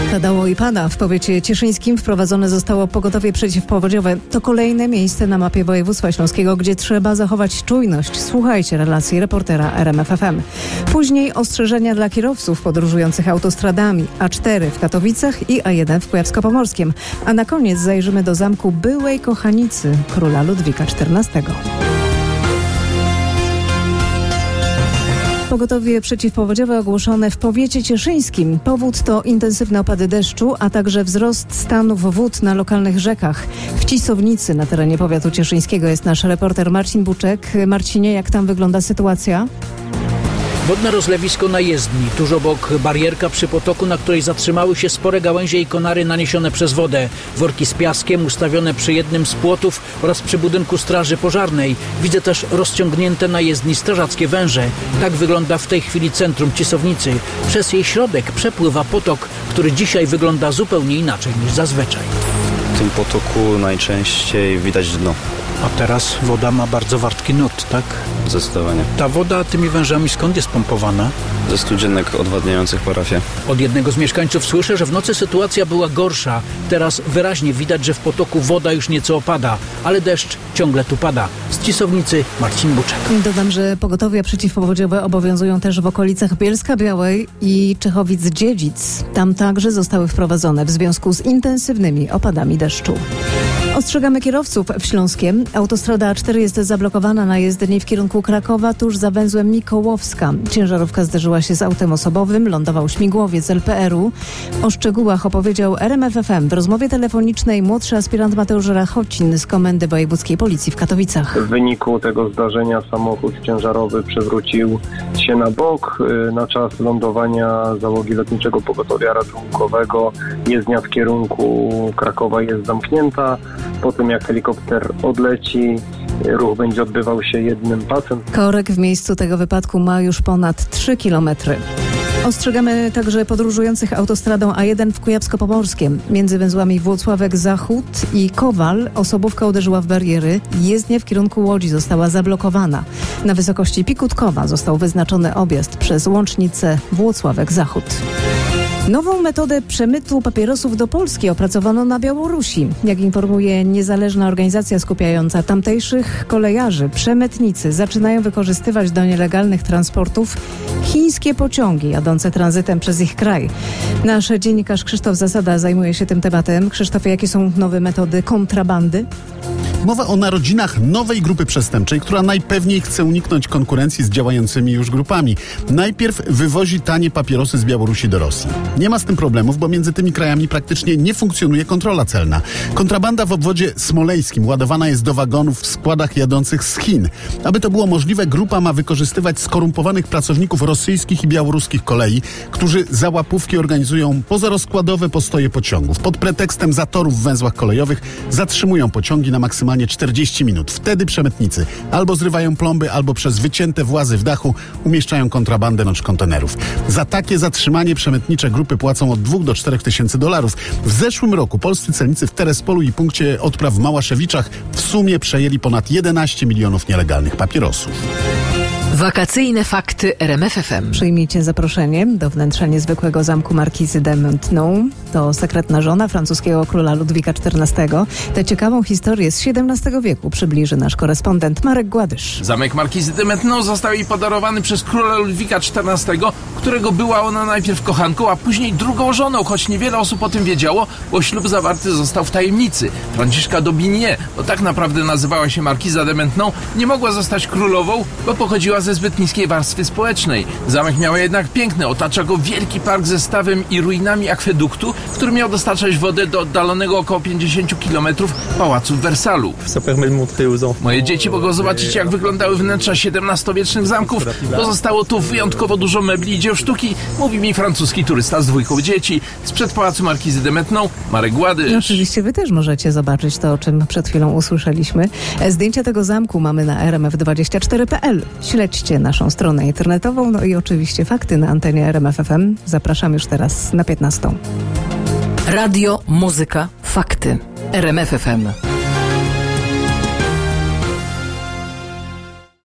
Padało i pada. W powiecie cieszyńskim wprowadzone zostało pogotowie przeciwpowodziowe. To kolejne miejsce na mapie województwa śląskiego, gdzie trzeba zachować czujność. Słuchajcie relacji reportera RMF FM. Później ostrzeżenia dla kierowców podróżujących autostradami. A4 w Katowicach i A1 w Kujawsko-Pomorskiem. A na koniec zajrzymy do zamku byłej kochanicy króla Ludwika XIV. Pogotowie przeciwpowodziowe ogłoszone w powiecie cieszyńskim. Powód to intensywne opady deszczu, a także wzrost stanów wód na lokalnych rzekach. W Cisownicy na terenie powiatu cieszyńskiego jest nasz reporter Marcin Buczek. Marcinie, jak tam wygląda sytuacja? Wodne rozlewisko na jezdni, tuż obok barierka przy potoku, na której zatrzymały się spore gałęzie i konary naniesione przez wodę. Worki z piaskiem ustawione przy jednym z płotów oraz przy budynku straży pożarnej. Widzę też rozciągnięte na jezdni strażackie węże. Tak wygląda w tej chwili centrum Cisownicy. Przez jej środek przepływa potok, który dzisiaj wygląda zupełnie inaczej niż zazwyczaj. W tym potoku najczęściej widać dno. A teraz woda ma bardzo wartki nurt, tak? Zdecydowanie. Ta woda tymi wężami skąd jest pompowana? Ze studzienek odwadniających parafię. Od jednego z mieszkańców słyszę, że w nocy sytuacja była gorsza. Teraz wyraźnie widać, że w potoku woda już nieco opada, ale deszcz ciągle tu pada. Z Cisownicy Marcin Buczek. Dodam, że pogotowia przeciwpowodziowe obowiązują też w okolicach Bielska-Białej i Czechowic-Dziedzic. Tam także zostały wprowadzone w związku z intensywnymi opadami deszczu. Ostrzegamy kierowców w Śląskiem. Autostrada A4 jest zablokowana na jezdni w kierunku Krakowa tuż za węzłem Mikołowska. Ciężarówka zderzyła się z autem osobowym, lądował śmigłowiec LPR-u. O szczegółach opowiedział RMF FM w rozmowie telefonicznej młodszy aspirant Mateusz Rachocin z Komendy Wojewódzkiej Policji w Katowicach. W wyniku tego zdarzenia samochód ciężarowy przewrócił się na bok. Na czas lądowania załogi Lotniczego Pogotowia Ratunkowego jezdnia w kierunku Krakowa jest zamknięta. Po tym jak helikopter odleci, ruch będzie odbywał się jednym pasem. Korek w miejscu tego wypadku ma już ponad 3 kilometry. Ostrzegamy także podróżujących autostradą A1 w Kujawsko-Pomorskiem. Między węzłami Włocławek-Zachód i Kowal osobówka uderzyła w bariery. Jezdnia w kierunku Łodzi została zablokowana. Na wysokości Pikutkowa został wyznaczony objazd przez łącznicę Włocławek-Zachód. Nową metodę przemytu papierosów do Polski opracowano na Białorusi. Jak informuje niezależna organizacja skupiająca tamtejszych kolejarzy, przemytnicy zaczynają wykorzystywać do nielegalnych transportów chińskie pociągi jadące tranzytem przez ich kraj. Nasz dziennikarz Krzysztof Zasada zajmuje się tym tematem. Krzysztofie, jakie są nowe metody kontrabandy? Mowa o narodzinach nowej grupy przestępczej, która najpewniej chce uniknąć konkurencji z działającymi już grupami. Najpierw wywozi tanie papierosy z Białorusi do Rosji. Nie ma z tym problemów, bo między tymi krajami praktycznie nie funkcjonuje kontrola celna. Kontrabanda w obwodzie smoleńskim ładowana jest do wagonów w składach jadących z Chin. Aby to było możliwe, grupa ma wykorzystywać skorumpowanych pracowników rosyjskich i białoruskich kolei, którzy za łapówki organizują pozarozkładowe postoje pociągów. Pod pretekstem zatorów w węzłach kolejowych zatrzymują pociągi na maksymalnie 40 minut. Wtedy przemytnicy albo zrywają plomby, albo przez wycięte włazy w dachu umieszczają kontrabandę wewnątrz kontenerów. Za takie zatrzymanie przemytnicze grupy płacą od 2 do 4 tysięcy dolarów. W zeszłym roku polscy celnicy w Terespolu i punkcie odpraw w Małaszewiczach w sumie przejęli ponad 11 milionów nielegalnych papierosów. Wakacyjne fakty RMF FM. Przyjmijcie zaproszenie do wnętrza niezwykłego zamku markizy de Maintenon. To sekretna żona francuskiego króla Ludwika XIV. Tę ciekawą historię z XVII wieku przybliży nasz korespondent Marek Gładysz. Zamek markizy de Maintenon został jej podarowany przez króla Ludwika XIV, którego była ona najpierw kochanką, a później drugą żoną, choć niewiele osób o tym wiedziało, bo ślub zawarty został w tajemnicy. Franciszka d'Aubigné, bo tak naprawdę nazywała się markiza de Maintenon, nie mogła zostać królową, bo pochodziła ze zbyt niskiej warstwy społecznej. Zamek miał jednak piękny, otacza go wielki park ze stawem i ruinami akweduktu, który miał dostarczać wodę do oddalonego około 50 km pałacu w Wersalu. Moje dzieci mogą zobaczyć, jak wyglądały wnętrza XVII-wiecznych zamków. Pozostało tu wyjątkowo dużo mebli i dzieł sztuki, mówi mi francuski turysta z 2 dzieci. Sprzed pałacu markizy de Maintenon, Marek Gładysz. No, oczywiście wy też możecie zobaczyć to, o czym przed chwilą usłyszeliśmy. Zdjęcia tego zamku mamy na rmf24.pl. Śledźcie naszą stronę internetową, no i oczywiście fakty na antenie RMF FM. Zapraszam już teraz na 15. Radio, muzyka, fakty. RMF FM.